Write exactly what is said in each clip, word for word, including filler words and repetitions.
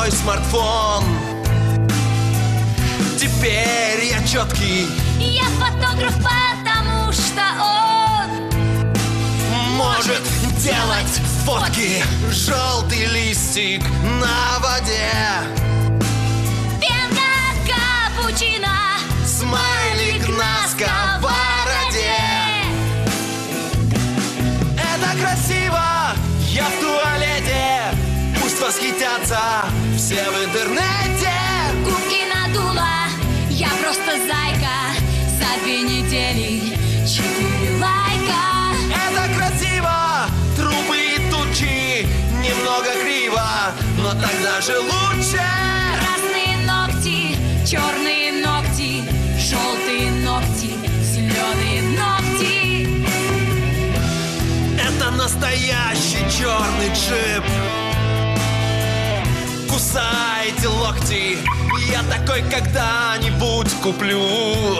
мой смартфон. Теперь я четкий. Я фотограф, потому что он может делать фотки. Желтый листик на воде, пенка капучино, смайлик на сковороде. Это красиво, я в туалете. Пусть восхитятся все в интернете. губки надула, я просто зайка. За две недели четыре лайка. Это красиво, трупы и тучи, немного криво, но так даже лучше. Красные ногти, черные ногти, желтые ногти, зеленые ногти. Это настоящий черный джип. Кусайте локти, я такой когда-нибудь куплю.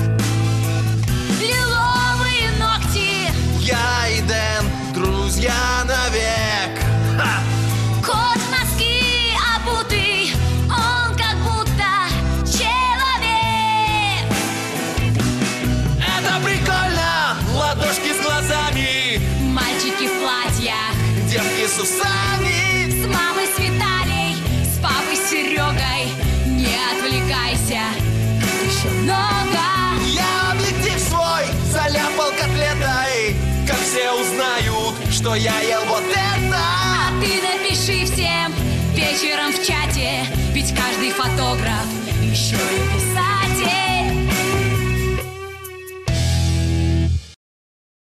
Лиловые ногти, Я и Дэн, друзья навек. Ха! кот в носки обутый, он как будто человек. Это прикольно, ладошки с глазами, Мальчики в платьях, девки с усами. с мамой с Виталей, с папой с Серегой. Не отвлекайся, тут еще много. Я объектив свой заляпал котлетой, как все узнают, что я ел вот это. А ты напиши всем вечером в чате, ведь каждый фотограф еще и писатель.